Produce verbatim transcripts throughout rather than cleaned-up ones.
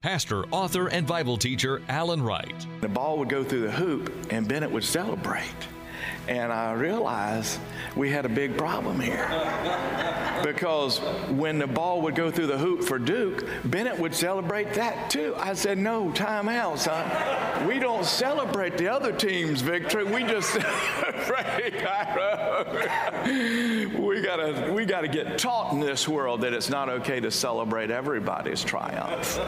pastor, author, and Bible teacher Alan Wright. The ball would go through the hoop, and Bennett would celebrate. And I realized we had a big problem here. Because when the ball would go through the hoop for Duke, Bennett would celebrate that too. I said, no, time out, son. We don't celebrate the other team's victory. We just celebrate our own. We gotta, we gotta get taught in this world that it's not okay to celebrate everybody's triumph.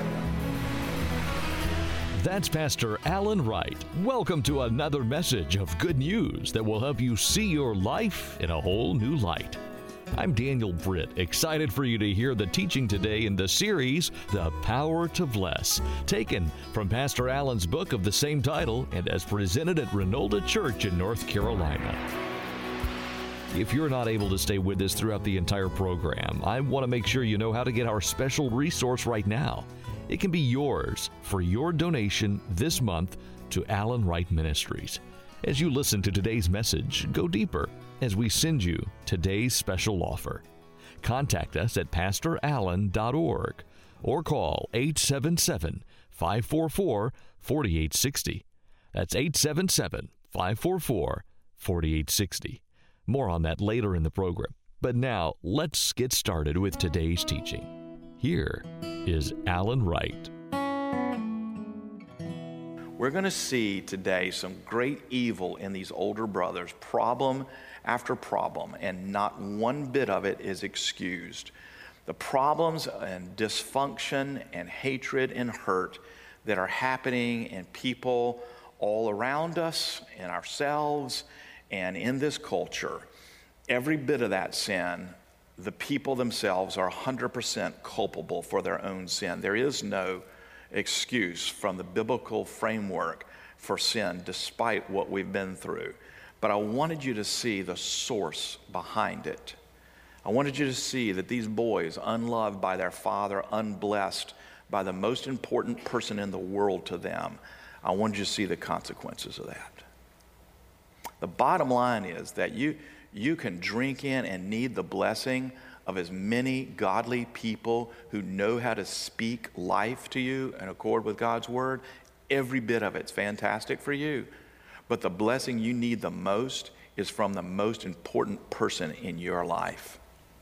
That's Pastor Alan Wright. Welcome to another message of good news that will help you see your life in a whole new light. I'm Daniel Britt, excited for you to hear the teaching today in the series, The Power to Bless, taken from Pastor Alan's book of the same title and as presented at Renolda Church in North Carolina. If you're not able to stay with us throughout the entire program, I want to make sure you know how to get our special resource right now. It can be yours for your donation this month to Alan Wright Ministries. As you listen to today's message, go deeper as we send you today's special offer. Contact us at pastor allen dot org or call eight seven seven, five four four, four eight six zero. That's eight seven seven, five four four, four eight six zero. More on that later in the program. But now, let's get started with today's teaching. Here is Alan Wright. We're going to see today some great evil in these older brothers, problem after problem, and not one bit of it is excused. The problems and dysfunction and hatred and hurt that are happening in people all around us, in ourselves, and in this culture, every bit of that sin, the people themselves are one hundred percent culpable for their own sin. There is no excuse from the biblical framework for sin, despite what we've been through. But I wanted you to see the source behind it. I wanted you to see that these boys, unloved by their father, unblessed by the most important person in the world to them, I wanted you to see the consequences of that. The bottom line is that you You can drink in and need the blessing of as many godly people who know how to speak life to you in accord with God's word. Every bit of it's fantastic for you. But the blessing you need the most is from the most important person in your life.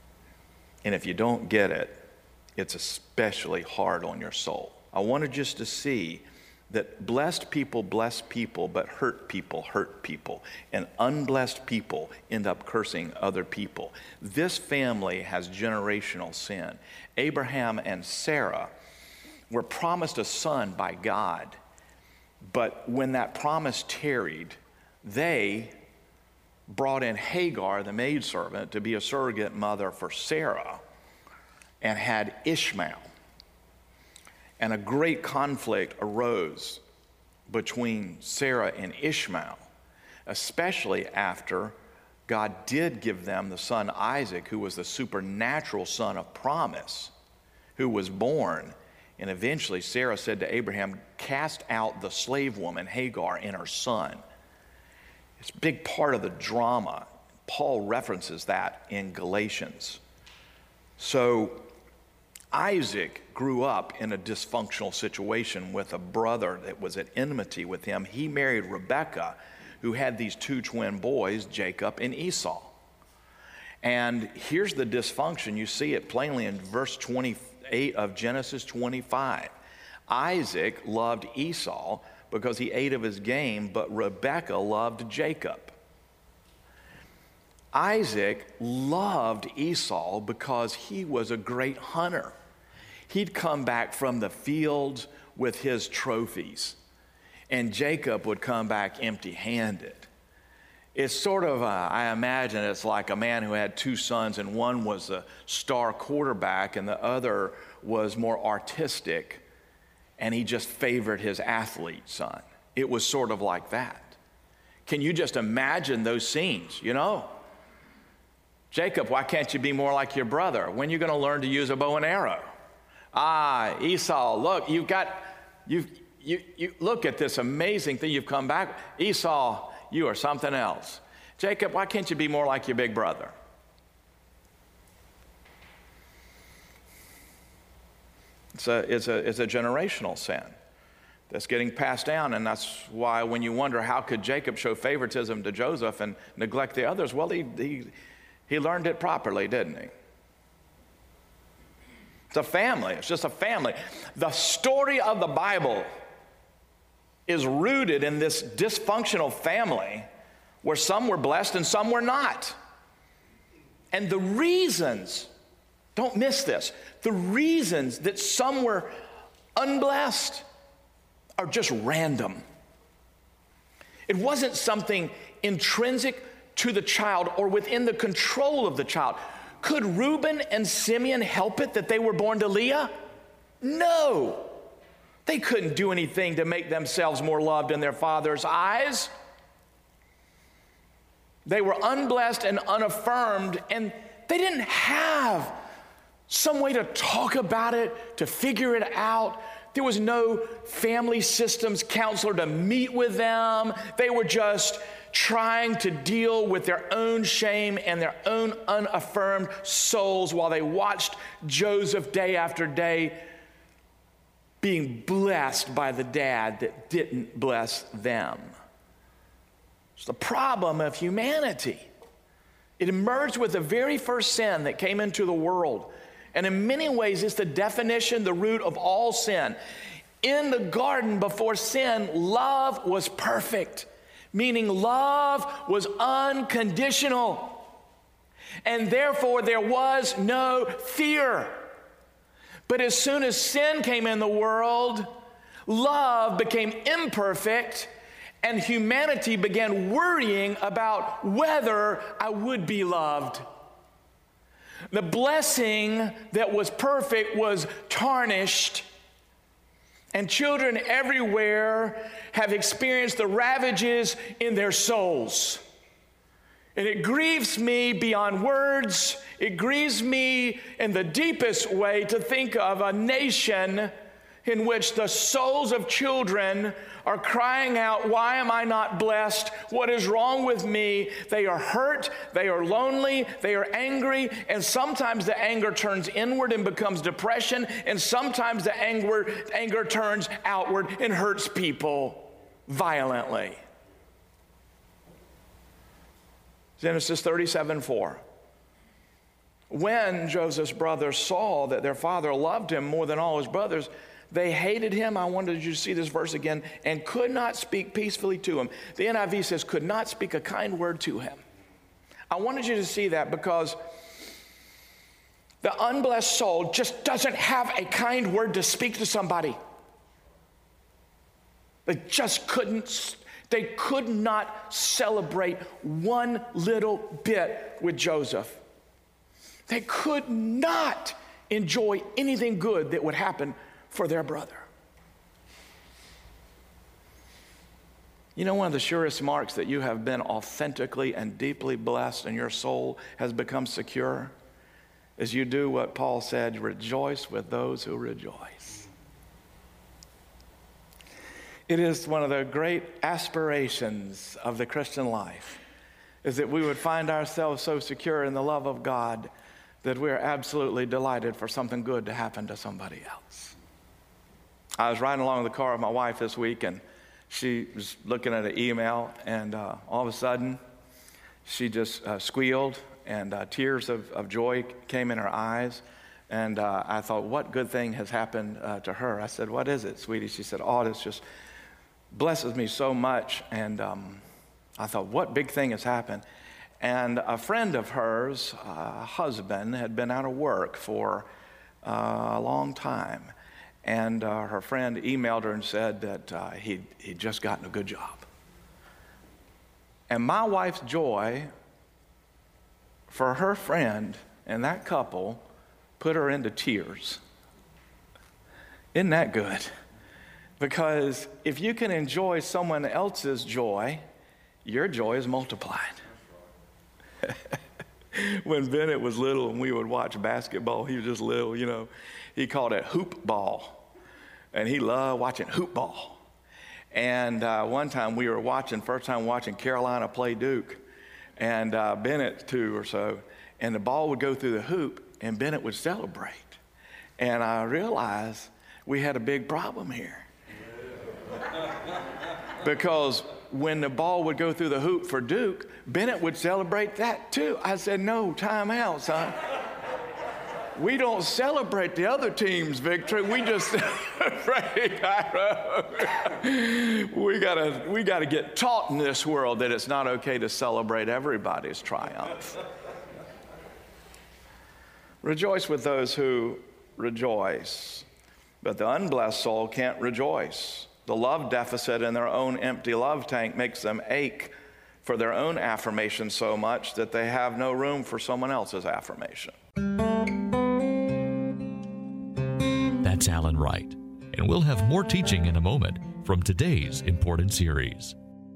And if you don't get it, it's especially hard on your soul. I wanted just to see that blessed people bless people, but hurt people hurt people. And unblessed people end up cursing other people. This family has generational sin. Abraham and Sarah were promised a son by God, but when that promise tarried, they brought in Hagar, the maidservant, to be a surrogate mother for Sarah, and had Ishmael. And a great conflict arose between Sarah and Ishmael, especially after God did give them the son Isaac, who was the supernatural son of promise, who was born. And eventually Sarah said to Abraham, cast out the slave woman Hagar and her son. It's a big part of the drama. Paul references that in Galatians. So Isaac grew up in a dysfunctional situation with a brother that was at enmity with him. He married Rebekah, who had these two twin boys, Jacob and Esau. And here's the dysfunction. You see it plainly in verse twenty-eight of Genesis twenty-five. Isaac loved Esau because he ate of his game, but Rebekah loved Jacob. Isaac loved Esau because he was a great hunter. He'd come back from the fields with his trophies, and Jacob would come back empty-handed. It's sort of, a, I imagine it's like a man who had two sons, and one was a star quarterback and the other was more artistic, and he just favored his athlete son. It was sort of like that. Can you just imagine those scenes, you know? Jacob, why can't you be more like your brother? When are you going to learn to use a bow and arrow? Ah, Esau, look, you've got, you've, you, you look at this amazing thing you've come back. Esau, you are something else. Jacob, why can't you be more like your big brother? It's a, it's a, it's a generational sin that's getting passed down, and that's why when you wonder how could Jacob show favoritism to Joseph and neglect the others, well, he, he, he learned it properly, didn't he? It's a family. It's just a family. The story of the Bible is rooted in this dysfunctional family where some were blessed and some were not. And the reasons, don't miss this, the reasons that some were unblessed are just random. It wasn't something intrinsic to the child or within the control of the child. Could Reuben and Simeon help it that they were born to Leah? No. They couldn't do anything to make themselves more loved in their father's eyes. They were unblessed and unaffirmed, and they didn't have some way to talk about it, to figure it out. There was no family systems counselor to meet with them. They were just trying to deal with their own shame and their own unaffirmed souls while they watched Joseph day after day being blessed by the dad that didn't bless them. It's the problem of humanity. It emerged with the very first sin that came into the world. And in many ways, it's the definition, the root of all sin. In the garden before sin, love was perfect, meaning love was unconditional. And therefore, there was no fear. But as soon as sin came in the world, love became imperfect, and humanity began worrying about whether I would be loved. The blessing that was perfect was tarnished, and children everywhere have experienced the ravages in their souls. And it grieves me beyond words. It grieves me in the deepest way to think of a nation in which the souls of children are crying out, why am I not blessed? What is wrong with me? They are hurt, they are lonely, they are angry, and sometimes the anger turns inward and becomes depression, and sometimes the anger, anger turns outward and hurts people violently. Genesis thirty-seven four. When Joseph's brothers saw that their father loved him more than all his brothers, they hated him. I wanted you to see this verse again. And could not speak peacefully to him. The N I V says, could not speak a kind word to him. I wanted you to see that because the unblessed soul just doesn't have a kind word to speak to somebody. They just couldn't, they could not celebrate one little bit with Joseph. They could not enjoy anything good that would happen for their brother. You know, one of the surest marks that you have been authentically and deeply blessed and your soul has become secure is you do what Paul said, rejoice with those who rejoice. It is one of the great aspirations of the Christian life is that we would find ourselves so secure in the love of God that we're absolutely delighted for something good to happen to somebody else. I was riding along in the car with my wife this week, and she was looking at an email, and uh, all of a sudden, she just uh, squealed, and uh, tears of, of joy came in her eyes. And uh, I thought, what good thing has happened uh, to her? I said, what is it, sweetie? She said, oh, this just blesses me so much. And um, I thought, what big thing has happened? And a friend of hers, uh, husband, had been out of work for uh, a long time. And uh, her friend emailed her and said that uh, he'd, he'd just gotten a good job. And my wife's joy for her friend and that couple put her into tears. Isn't that good? Because if you can enjoy someone else's joy, your joy is multiplied. When Bennett was little and we would watch basketball, he was just little, you know, he called it hoop ball. And he loved watching hoop ball. And uh, one time we were watching, first time watching Carolina play Duke, and uh, Bennett too or so, and the ball would go through the hoop and Bennett would celebrate. And I realized we had a big problem here. Because when the ball would go through the hoop for Duke, Bennett would celebrate that too. I said, no, time out, son. We don't celebrate the other team's victory. We just celebrate. we gotta, we gotta get taught in this world that it's not okay to celebrate everybody's triumph. Rejoice with those who rejoice, but the unblessed soul can't rejoice. The love deficit in their own empty love tank makes them ache for their own affirmation so much that they have no room for someone else's affirmation. That's Alan Wright, and we'll have more teaching in a moment from today's important series.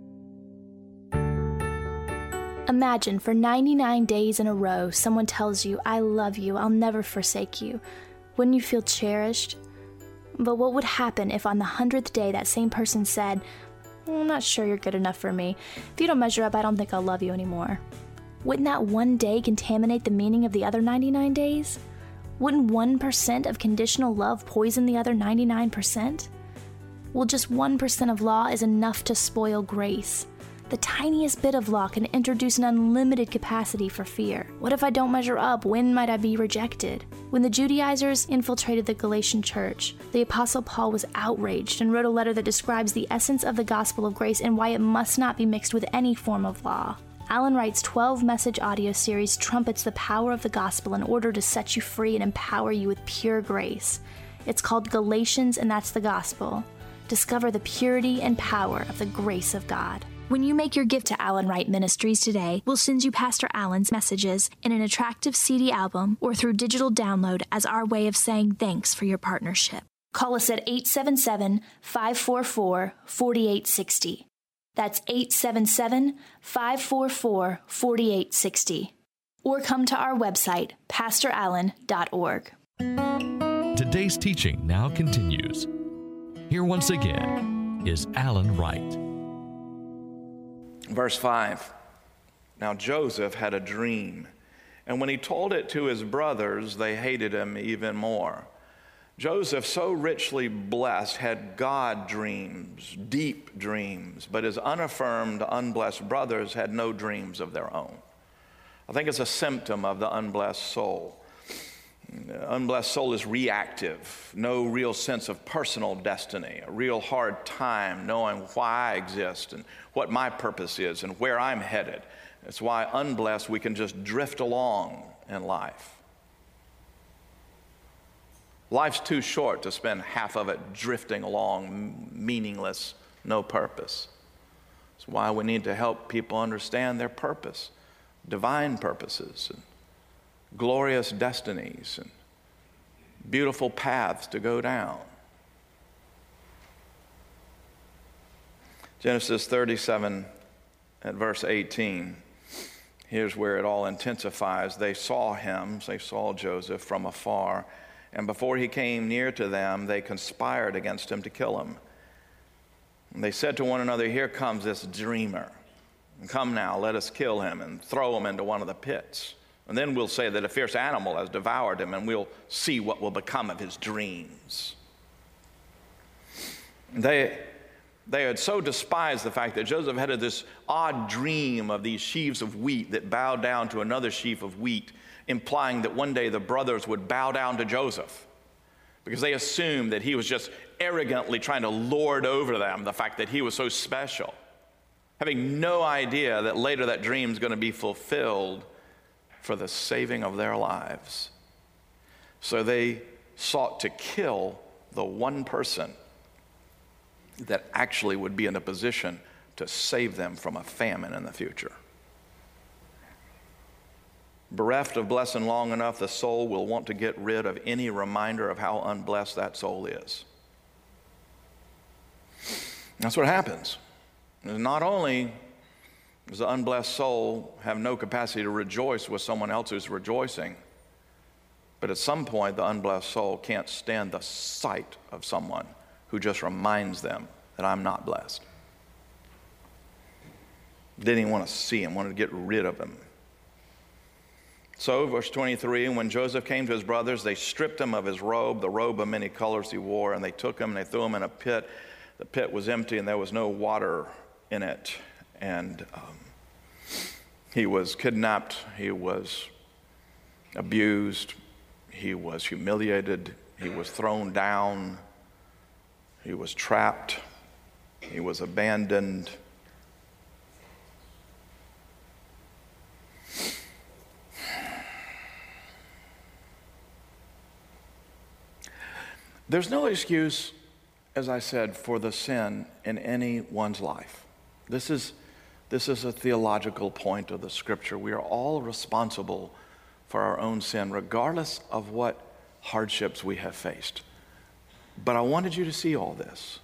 Imagine for ninety-nine days in a row, someone tells you, I love you, I'll never forsake you. Wouldn't you feel cherished? But what would happen if on the hundredth day that same person said, I'm not sure you're good enough for me. If you don't measure up, I don't think I'll love you anymore. Wouldn't that one day contaminate the meaning of the other ninety-nine days? Wouldn't one percent of conditional love poison the other ninety-nine percent? Well, just one percent of law is enough to spoil grace. The tiniest bit of law can introduce an unlimited capacity for fear. What if I don't measure up? When might I be rejected? When the Judaizers infiltrated the Galatian church, the Apostle Paul was outraged and wrote a letter that describes the essence of the gospel of grace and why it must not be mixed with any form of law. Alan Wright's twelve-message audio series trumpets the power of the gospel in order to set you free and empower you with pure grace. It's called Galatians, and that's the gospel. Discover the purity and power of the grace of God. When you make your gift to Alan Wright Ministries today, we'll send you Pastor Alan's messages in an attractive C D album or through digital download as our way of saying thanks for your partnership. Call us at eight seven seven, five four four, four eight six zero. That's eight seven seven, five four four, four eight six zero. Or come to our website, pastor allen dot org. Today's teaching now continues. Here once again is Alan Wright. Verse five, now Joseph had a dream, and when he told it to his brothers, they hated him even more. Joseph, so richly blessed, had God dreams, deep dreams, but his unaffirmed, unblessed brothers had no dreams of their own. I think it's a symptom of the unblessed soul. The unblessed soul is reactive, no real sense of personal destiny, a real hard time knowing why I exist and what my purpose is and where I'm headed. That's why unblessed, we can just drift along in life. Life's too short to spend half of it drifting along, meaningless, no purpose. That's why we need to help people understand their purpose, divine purposes, and glorious destinies, and beautiful paths to go down. Genesis thirty-seven at verse eighteen, here's where it all intensifies. They saw him, they saw Joseph from afar, and before he came near to them, they conspired against him to kill him. And they said to one another, here comes this dreamer. Come now, let us kill him and throw him into one of the pits. And then we'll say that a fierce animal has devoured him, and we'll see what will become of his dreams. They, they had so despised the fact that Joseph had this odd dream of these sheaves of wheat that bowed down to another sheaf of wheat, implying that one day the brothers would bow down to Joseph, because they assumed that he was just arrogantly trying to lord over them, the fact that he was so special, having no idea that later that dream is going to be fulfilled for the saving of their lives. So they sought to kill the one person that actually would be in a position to save them from a famine in the future. Bereft of blessing long enough, the soul will want to get rid of any reminder of how unblessed that soul is. That's what happens. And not only does the unblessed soul have no capacity to rejoice with someone else who's rejoicing, but at some point the unblessed soul can't stand the sight of someone who just reminds them that I'm not blessed. Didn't even want to see him, wanted to get rid of him. So, verse twenty-three, and when Joseph came to his brothers, they stripped him of his robe, the robe of many colors he wore, and they took him and they threw him in a pit. The pit was empty and there was no water in it. And um, he was kidnapped, he was abused, he was humiliated, he was thrown down, he was trapped, he was abandoned. There's no excuse, as I said, for the sin in anyone's life. This is, this is a theological point of the scripture. We are all responsible for our own sin, regardless of what hardships we have faced. But I wanted you to see all this.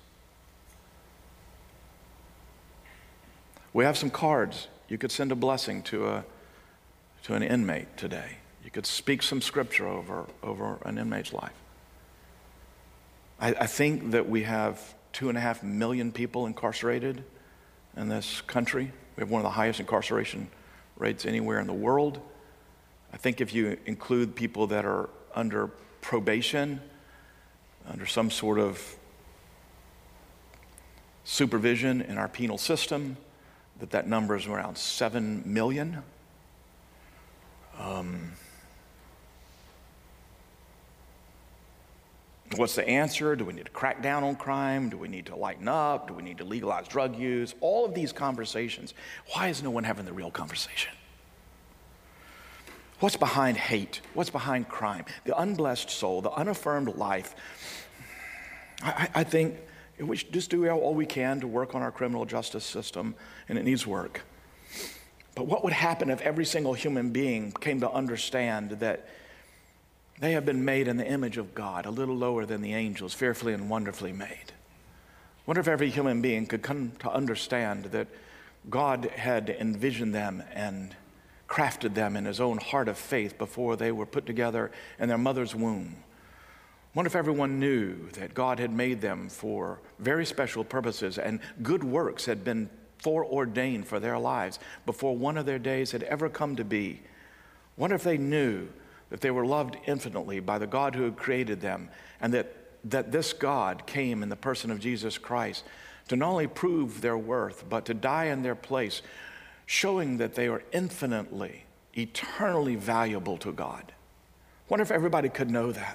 We have some cards. You could send a blessing to a to an inmate today. You could speak some scripture over, over an inmate's life. I, I think that we have two and a half million people incarcerated in this country. We have one of the highest incarceration rates anywhere in the world. I think if you include people that are under probation, under some sort of supervision in our penal system, that that number is around seven million. Um, what's the answer? Do we need to crack down on crime? Do we need to lighten up? Do we need to legalize drug use? All of these conversations. Why is no one having the real conversation? What's behind hate? What's behind crime? The unblessed soul, the unaffirmed life. I, I think we should just do all we can to work on our criminal justice system, and it needs work. But what would happen if every single human being came to understand that they have been made in the image of God, a little lower than the angels, fearfully and wonderfully made? What if every human being could come to understand that God had envisioned them and crafted them in his own heart of faith before they were put together in their mother's womb? What if everyone knew that God had made them for very special purposes and good works had been foreordained for their lives before one of their days had ever come to be? What if they knew that they were loved infinitely by the God who had created them, and that, that this God came in the person of Jesus Christ to not only prove their worth, but to die in their place, showing that they are infinitely, eternally valuable to God? What if everybody could know that?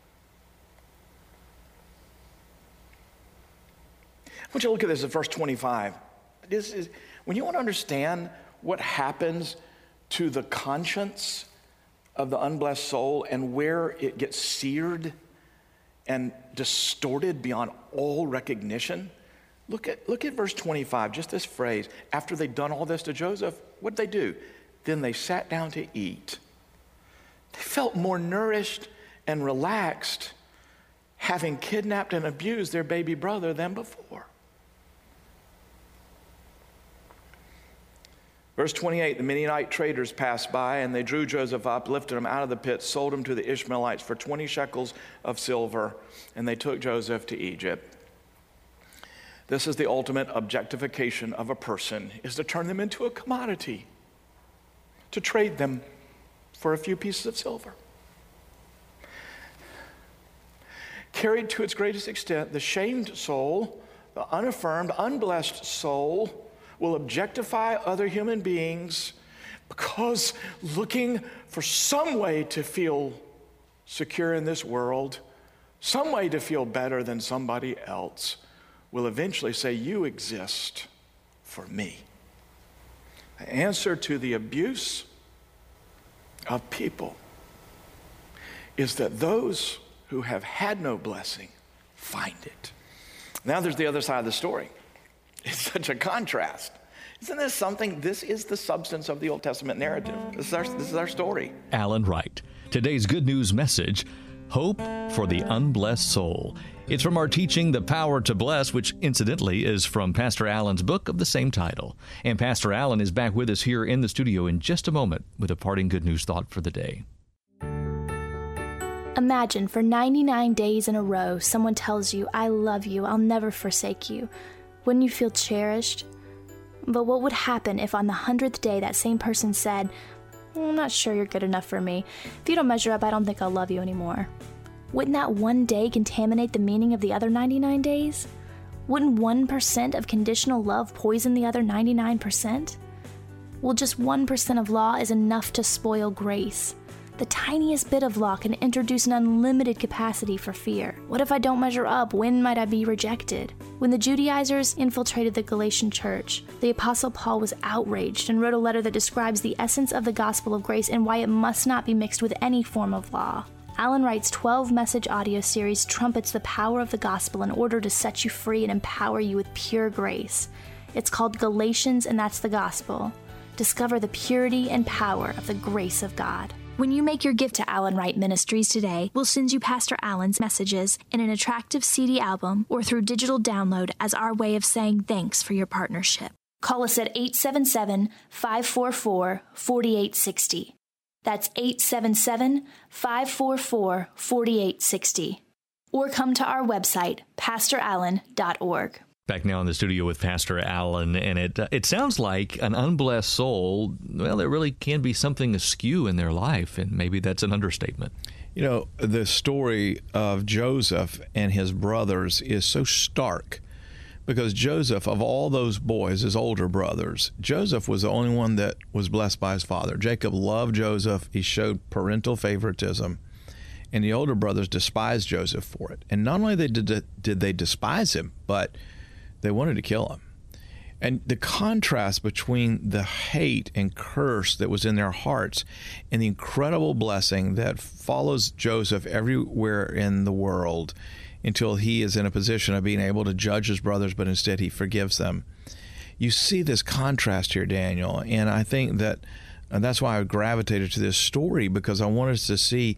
I want you to look at this at verse twenty-five. This is, when you want to understand what happens to the conscience of the unblessed soul and where it gets seared and distorted beyond all recognition, look at, look at verse twenty-five, just this phrase. After they'd done all this to Joseph, what did they do? Then they sat down to eat. They felt more nourished and relaxed having kidnapped and abused their baby brother than before. Verse twenty-eight, the Midianite traders passed by, and they drew Joseph up, lifted him out of the pit, sold him to the Ishmaelites for twenty shekels of silver, and they took Joseph to Egypt. This is the ultimate objectification of a person, is to turn them into a commodity, to trade them for a few pieces of silver. Carried to its greatest extent, the shamed soul, the unaffirmed, unblessed soul, will objectify other human beings because looking for some way to feel secure in this world, some way to feel better than somebody else, will eventually say, you exist for me. The answer to the abuse of people is that those who have had no blessing find it. Now there's the other side of the story. It's such a contrast. Isn't this something? This is the substance of the Old Testament narrative. This is our, this is our story. Alan Wright. Today's good news message, Hope for the Unblessed Soul. It's from our teaching, The Power to Bless, which incidentally is from Pastor Alan's book of the same title. And Pastor Alan is back with us here in the studio in just a moment with a parting good news thought for the day. Imagine for ninety-nine days in a row, someone tells you, I love you, I'll never forsake you. Wouldn't you feel cherished? But what would happen if on the hundredth day that same person said, I'm not sure you're good enough for me. If you don't measure up, I don't think I'll love you anymore. Wouldn't that one day contaminate the meaning of the other ninety-nine days? Wouldn't one percent of conditional love poison the other ninety-nine percent? Well, just one percent of law is enough to spoil grace. The tiniest bit of law can introduce an unlimited capacity for fear. What if I don't measure up? When might I be rejected? When the Judaizers infiltrated the Galatian church, the Apostle Paul was outraged and wrote a letter that describes the essence of the gospel of grace and why it must not be mixed with any form of law. Alan Wright's twelve-message audio series trumpets the power of the gospel in order to set you free and empower you with pure grace. It's called Galatians, and that's the gospel. Discover the purity and power of the grace of God. When you make your gift to Alan Wright Ministries today, we'll send you Pastor Alan's messages in an attractive C D album or through digital download as our way of saying thanks for your partnership. Call us at eight seven seven, five four four, four eight six zero. That's eight seven seven, five four four, four eight six zero. Or come to our website, pastor allen dot org. Back now in the studio with Pastor Alan, and it uh, it sounds like an unblessed soul, well, there really can be something askew in their life, and maybe that's an understatement. You know, the story of Joseph and his brothers is so stark because Joseph, of all those boys, his older brothers, Joseph was the only one that was blessed by his father. Jacob loved Joseph. He showed parental favoritism. And the older brothers despised Joseph for it. And not only did they, did they despise him, but they wanted to kill him. And the contrast between the hate and curse that was in their hearts and the incredible blessing that follows Joseph everywhere in the world until he is in a position of being able to judge his brothers, but instead he forgives them. You see this contrast here, Daniel, and I think that and that's why I gravitated to this story, because I wanted us to see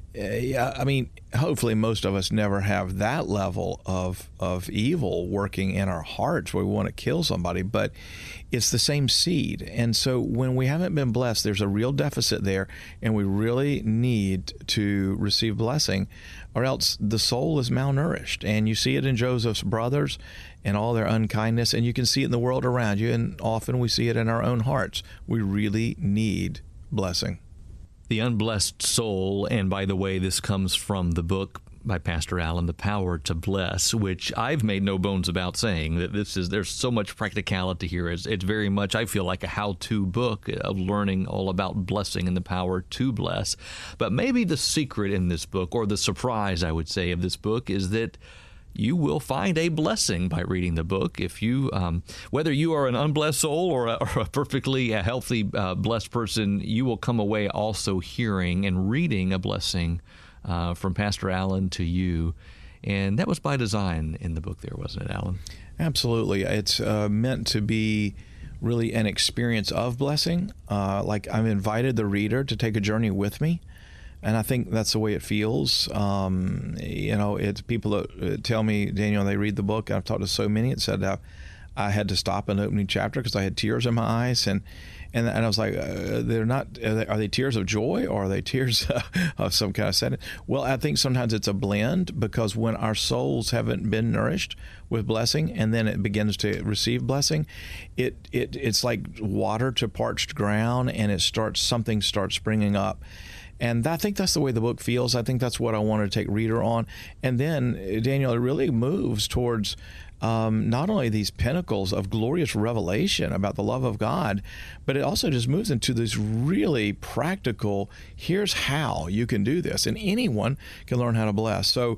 Uh, I mean, hopefully most of us never have that level of of evil working in our hearts where we want to kill somebody, but it's the same seed. And so when we haven't been blessed, there's a real deficit there, and we really need to receive blessing, or else the soul is malnourished. And you see it in Joseph's brothers and all their unkindness, and you can see it in the world around you, and often we see it in our own hearts. We really need blessing. The unblessed soul, and by the way, this comes from the book by Pastor Alan, The Power to Bless, which I've made no bones about saying that this is, there's so much practicality here. It's, it's very much, I feel like, a how-to book of learning all about blessing and the power to bless. But maybe the secret in this book, or the surprise, I would say, of this book is that you will find a blessing by reading the book. If you, um, whether you are an unblessed soul or a, or a perfectly uh, healthy, uh, blessed person, you will come away also hearing and reading a blessing uh, from Pastor Alan to you. And that was by design in the book there, wasn't it, Alan? Absolutely. It's uh, meant to be really an experience of blessing. Uh, like I've invited the reader to take a journey with me. And I think that's the way it feels. Um, you know, it's people that tell me, Daniel, they read the book. I've talked to so many. It said uh, I had to stop an opening chapter because I had tears in my eyes, and and, and I was like, uh, they're not. Are they, are they tears of joy, or are they tears of some kind of sadness? Well, I think sometimes it's a blend, because when our souls haven't been nourished with blessing, and then it begins to receive blessing, it it it's like water to parched ground, and it starts something starts springing up. And I think that's the way the book feels. I think that's what I wanted to take reader on. And then, Daniel, it really moves towards um, not only these pinnacles of glorious revelation about the love of God, but it also just moves into this really practical, here's how you can do this. And anyone can learn how to bless. So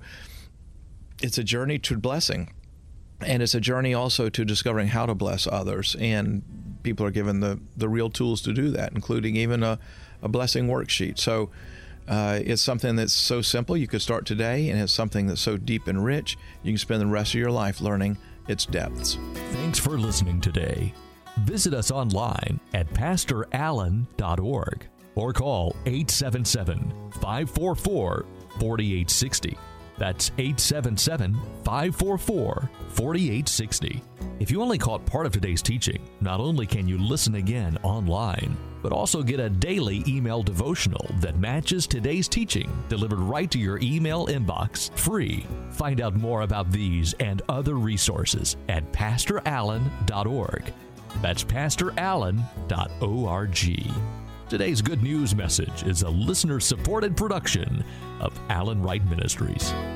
it's a journey to blessing. And it's a journey also to discovering how to bless others. And people are given the, the real tools to do that, including even a a blessing worksheet. So uh, it's something that's so simple you could start today, and it's something that's so deep and rich you can spend the rest of your life learning its depths. Thanks for listening today. Visit us online at pastor allen dot org or call eight seven seven, five four four, four eight six zero. That's eight seven seven, five four four, four eight six zero. If you only caught part of today's teaching, not only can you listen again online, but also get a daily email devotional that matches today's teaching, delivered right to your email inbox, free. Find out more about these and other resources at pastor allen dot org. That's pastor allen dot org. Today's Good News message is a listener-supported production of Alan Wright Ministries.